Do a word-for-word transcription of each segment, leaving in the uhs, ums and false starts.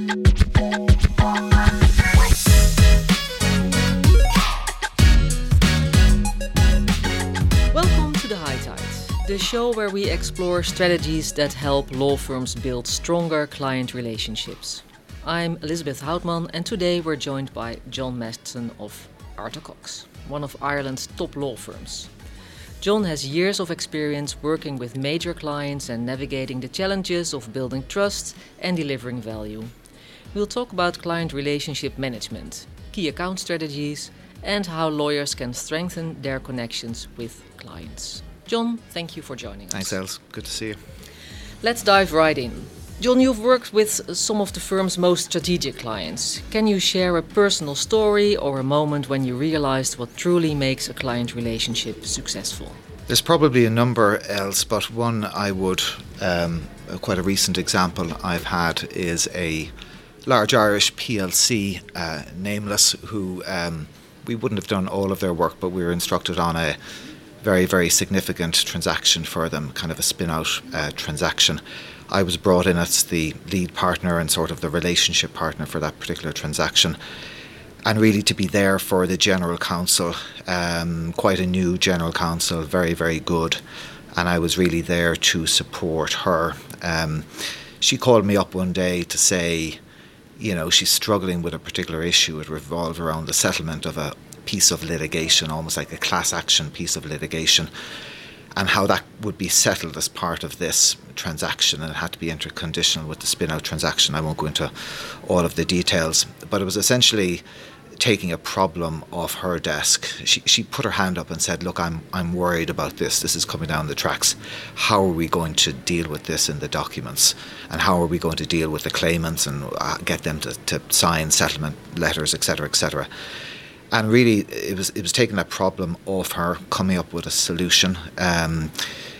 Welcome to The High Tide, the show where we explore strategies that help law firms build stronger client relationships. I'm Elizabeth Houtman, and today we're joined by John Maston of Arthur Cox, one of Ireland's top law firms. John has years of experience working with major clients and navigating the challenges of building trust and delivering value. We'll talk about client relationship management, key account strategies, and how lawyers can strengthen their connections with clients. John, thank you for joining us. Thanks, Els. Good to see you. Let's dive right in. John, you've worked with some of the firm's most strategic clients. Can you share a personal story or a moment when you realized what truly makes a client relationship successful? There's probably a number, Els, but one I would, um, quite a recent example I've had is a large Irish P L C, uh, nameless, who um, we wouldn't have done all of their work, but we were instructed on a very, very significant transaction for them, kind of a spin-out uh, transaction. I was brought in as the lead partner and sort of the relationship partner for that particular transaction, and really to be there for the general counsel, um, quite a new general counsel, very, very good, and I was really there to support her. Um, she called me up one day to say, you know, she's struggling with a particular issue. It revolved around the settlement of a piece of litigation, almost like a class action piece of litigation, and how that would be settled as part of this transaction, and it had to be interconditional with the spin-out transaction. I won't go into all of the details, but it was essentially taking a problem off her desk. She she put her hand up and said, look, I'm I'm worried about this. This is coming down the tracks. How are we going to deal with this in the documents? And how are we going to deal with the claimants and uh, get them to, to sign settlement letters, et cetera, et cetera. And really, it was it was taking that problem off her, coming up with a solution, um,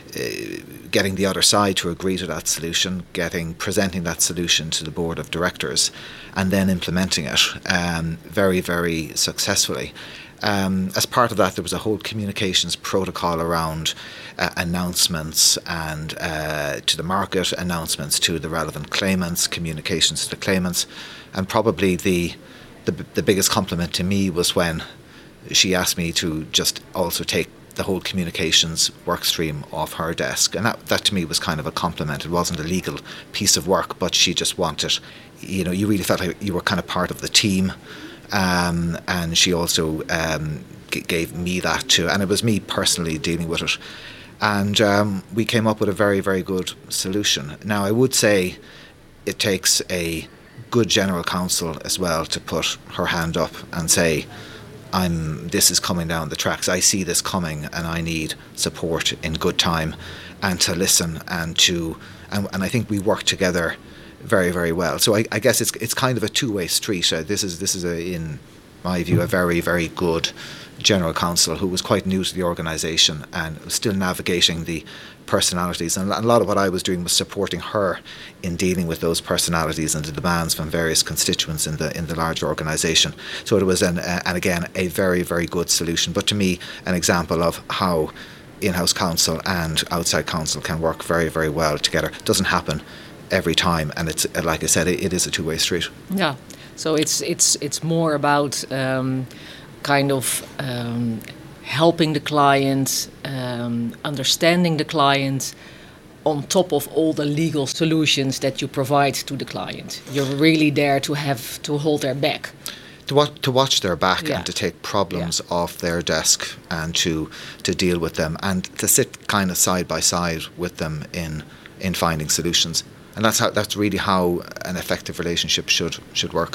uh, getting the other side to agree to that solution, getting presenting that solution to the board of directors, and then implementing it um, very, very successfully. Um, as part of that, there was a whole communications protocol around uh, announcements and uh, to the market, announcements to the relevant claimants, communications to the claimants, and probably the The, the biggest compliment to me was when she asked me to just also take the whole communications work stream off her desk. And that, that to me was kind of a compliment. It wasn't a legal piece of work, but she just wanted, you know, you really felt like you were kind of part of the team. Um, and she also um, g- gave me that too. And it was me personally dealing with it. And um, we came up with a very, very good solution. Now, I would say it takes a good general counsel as well to put her hand up and say, I'm this is coming down the tracks, I see this coming and I need support in good time, and to listen and to and, and I think we work together very, very well. So I, I guess it's it's kind of a two-way street. Uh, this is this is a, in my view, a very, very good general counsel who was quite new to the organisation and still navigating the personalities. And a lot of what I was doing was supporting her in dealing with those personalities and the demands from various constituents in the in the larger organisation. So it was, an, uh, and again, a very, very good solution. But to me, an example of how in-house counsel and outside counsel can work very, very well together. It doesn't happen every time, and it's like I said, it, it is a two-way street. Yeah. So it's it's it's more about um, kind of um, helping the client, um, understanding the client, on top of all the legal solutions that you provide to the client. You're really there to have to hold their back. To watch, to watch their back, yeah. And to take problems yeah. off their desk and to to deal with them and to sit kind of side by side with them in in finding solutions. And that's how that's really how an effective relationship should should work.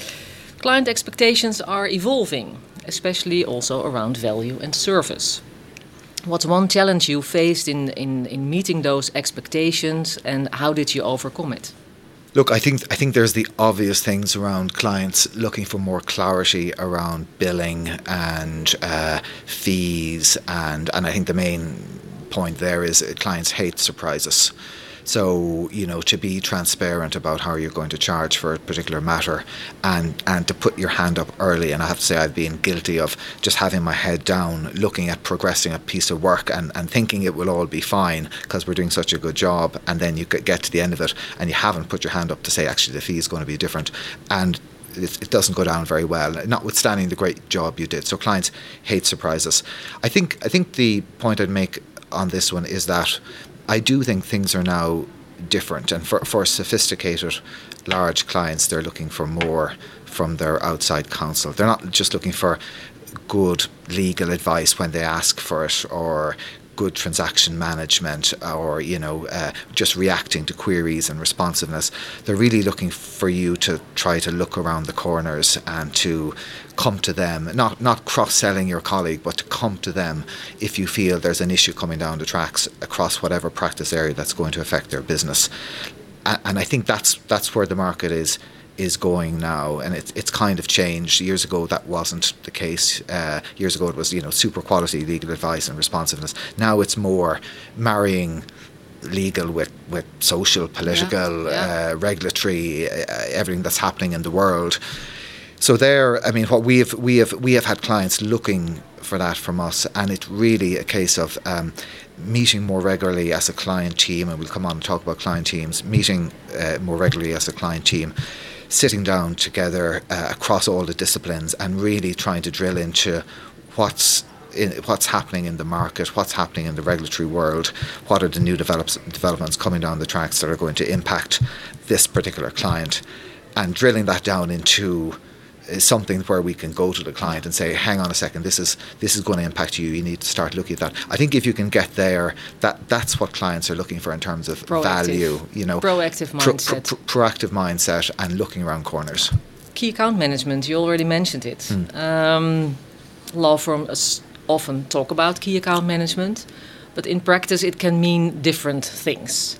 Client expectations are evolving, especially also around value and service. What's one challenge you faced in, in, in meeting those expectations, and how did you overcome it? Look, I think I think there's the obvious things around clients looking for more clarity around billing and uh, fees, and and I think the main point there is clients hate surprises. So, you know, to be transparent about how you're going to charge for a particular matter, and, and to put your hand up early. And I have to say I've been guilty of just having my head down, looking at progressing a piece of work and, and thinking it will all be fine because we're doing such a good job. And then you get to the end of it and you haven't put your hand up to say, actually, the fee is going to be different. And it, it doesn't go down very well, notwithstanding the great job you did. So clients hate surprises. I think I think the point I'd make on this one is that I do think things are now different, and for, for sophisticated large clients, they're looking for more from their outside counsel. They're not just looking for good legal advice when they ask for it, or good transaction management, or you know uh, just reacting to queries and responsiveness. They're really looking for you to try to look around the corners and to come to them, not not cross-selling your colleague, but to come to them if you feel there's an issue coming down the tracks across whatever practice area that's going to affect their business. And, and I think that's that's where the market is is going now, and it's it's kind of changed. Years ago that wasn't the case. Uh, years ago it was, you know, super quality legal advice and responsiveness. Now it's more marrying legal with, with social, political, yeah, yeah. Uh, regulatory, uh, everything that's happening in the world. So there, I mean, what we have we have we have had clients looking for that from us, and it's really a case of um, meeting more regularly as a client team, and we'll come on and talk about client teams, meeting uh, more regularly as a client team, sitting down together uh, across all the disciplines and really trying to drill into what's in, what's happening in the market, what's happening in the regulatory world, what are the new develops, developments coming down the tracks that are going to impact this particular client, and drilling that down into is something where we can go to the client and say, hang on a second, this is this is going to impact you, you need to start looking at that. I think if you can get there, that that's what clients are looking for in terms of proactive value, you know, proactive mindset. Pro, pro, proactive mindset and looking around corners. Key account management, you already mentioned it. Mm. Um, law firms often talk about key account management, but in practice it can mean different things.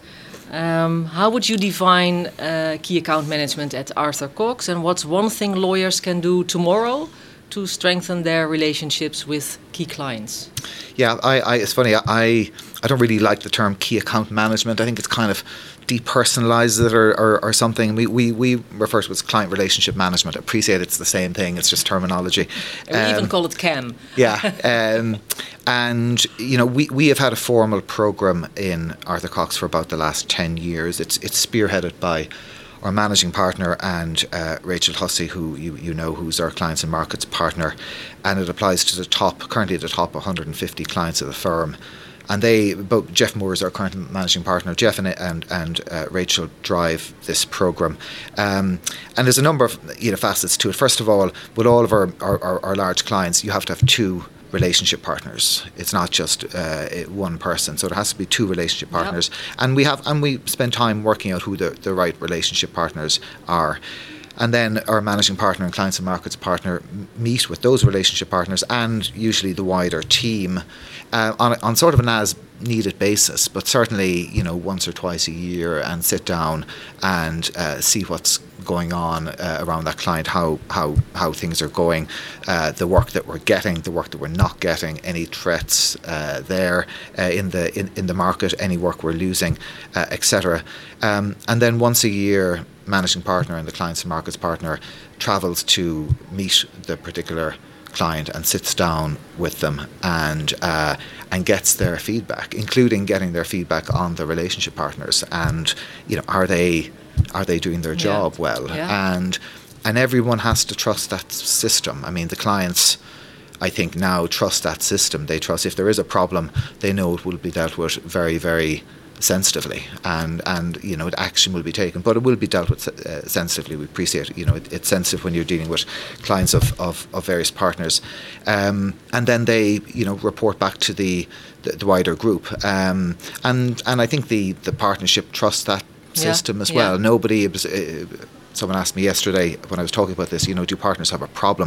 Um, how would you define uh, key account management at Arthur Cox, and what's one thing lawyers can do tomorrow to strengthen their relationships with key clients? Yeah, I, I, it's funny, I, I don't really like the term key account management. I think it's kind of depersonalizes it or, or, or something. We, we we refer to it as client relationship management. I appreciate it's the same thing, it's just terminology. We um, even call it C A M. Yeah. Um, and, you know, we, we have had a formal program in Arthur Cox for about the last ten years. It's it's spearheaded by our managing partner and uh, Rachel Hussey, who you, you know, who's our clients and markets partner. And it applies to the top, currently the top one hundred fifty clients of the firm. And they, both Jeff Moore is our current managing partner. Jeff and and, and uh, Rachel drive this program, um, and there's a number of you know facets to it. First of all, with all of our, our, our large clients, you have to have two relationship partners. It's not just uh, one person, so it has to be two relationship partners. Yep. And we have and we spend time working out who the, the right relationship partners are. And then our managing partner and clients and markets partner meet with those relationship partners and usually the wider team uh, on, on sort of an as-needed basis, but certainly, you know, once or twice a year, and sit down and uh, see what's going on uh, around that client, how how how things are going, uh, the work that we're getting, the work that we're not getting, any threats uh, there uh, in the in, in the market, any work we're losing, uh, et cetera. Um, and then once a year, managing partner and the clients and markets partner travels to meet the particular client and sits down with them and uh, and gets their feedback, including getting their feedback on the relationship partners, and you know, are they are they doing their job yeah. well? Yeah. And and everyone has to trust that system. I mean, the clients, I think, now trust that system. They trust if there is a problem, they know it will be dealt with very, very sensitively, and and you know, action will be taken, but it will be dealt with uh, sensitively. We appreciate it. You know, it, it's sensitive when you're dealing with clients of, of, of various partners, um, and then they you know report back to the the, the wider group, um, and and I think the the partnership trusts that system yeah. as well. Yeah. Nobody. Uh, someone asked me yesterday when I was talking about this. You know, do partners have a problem?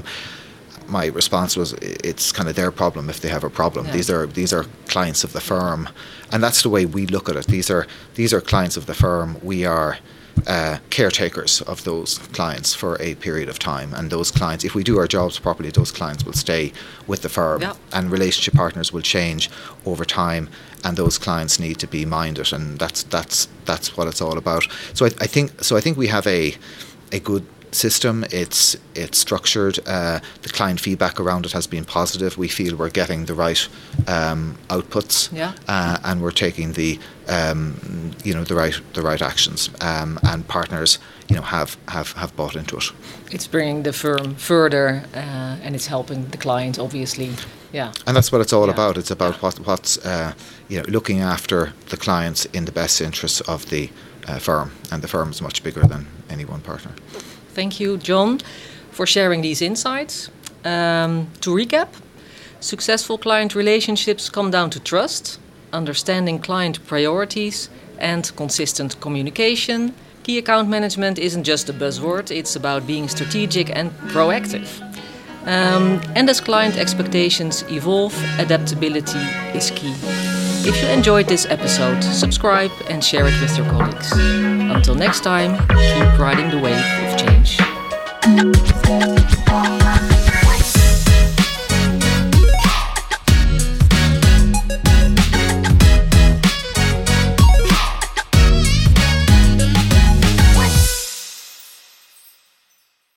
My response was, it's kind of their problem if they have a problem. Yeah. These are these are clients of the firm, and that's the way we look at it. These are these are clients of the firm. We are uh, caretakers of those clients for a period of time. And those clients, if we do our jobs properly, those clients will stay with the firm, yeah. and relationship partners will change over time, and those clients need to be minded, and that's that's that's what it's all about. So I, I think so I think we have a a good system. It's it's structured. Uh, the client feedback around it has been positive. We feel we're getting the right um, outputs, yeah. uh, and we're taking the um, you know the right the right actions. Um, and partners, you know, have, have, have bought into it. It's bringing the firm further, uh, and it's helping the client, obviously. Yeah. And that's what it's all yeah. about. It's about what what's uh, you know looking after the clients in the best interests of the uh, firm, and the firm is much bigger than any one partner. Thank you, John, for sharing these insights. Um, to recap, successful client relationships come down to trust, understanding client priorities, and consistent communication. Key account management isn't just a buzzword, it's about being strategic and proactive. Um, and as client expectations evolve, adaptability is key. If you enjoyed this episode, subscribe and share it with your colleagues. Until next time, keep riding the wave of change.